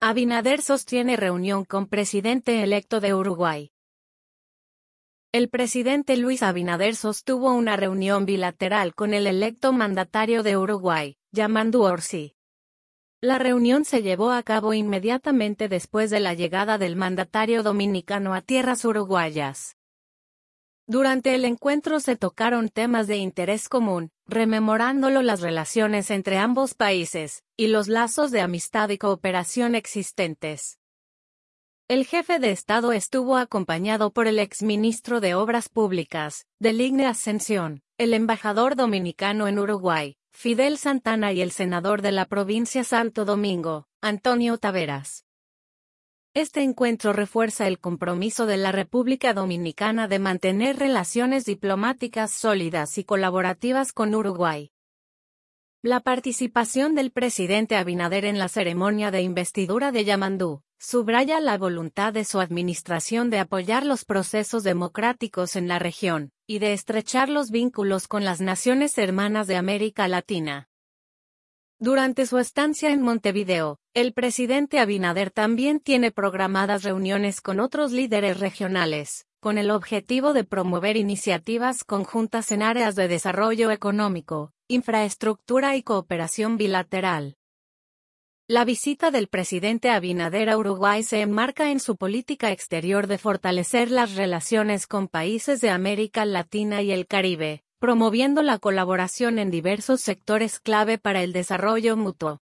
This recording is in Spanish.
Abinader sostiene reunión con presidente electo de Uruguay. El presidente Luis Abinader sostuvo una reunión bilateral con el electo mandatario de Uruguay, Yamandu Orsi. La reunión se llevó a cabo inmediatamente después de la llegada del mandatario dominicano a tierras uruguayas. Durante el encuentro se tocaron temas de interés común, rememorándolo las relaciones entre ambos países, y los lazos de amistad y cooperación existentes. El jefe de Estado estuvo acompañado por el exministro de Obras Públicas, Deligne Ascensión, el embajador dominicano en Uruguay, Fidel Santana y el senador de la provincia Santo Domingo, Antonio Taveras. Este encuentro refuerza el compromiso de la República Dominicana de mantener relaciones diplomáticas sólidas y colaborativas con Uruguay. La participación del presidente Abinader en la ceremonia de investidura de Yamandu subraya la voluntad de su administración de apoyar los procesos democráticos en la región y de estrechar los vínculos con las naciones hermanas de América Latina. Durante su estancia en Montevideo, el presidente Abinader también tiene programadas reuniones con otros líderes regionales, con el objetivo de promover iniciativas conjuntas en áreas de desarrollo económico, infraestructura y cooperación bilateral. La visita del presidente Abinader a Uruguay se enmarca en su política exterior de fortalecer las relaciones con países de América Latina y el Caribe, promoviendo la colaboración en diversos sectores clave para el desarrollo mutuo.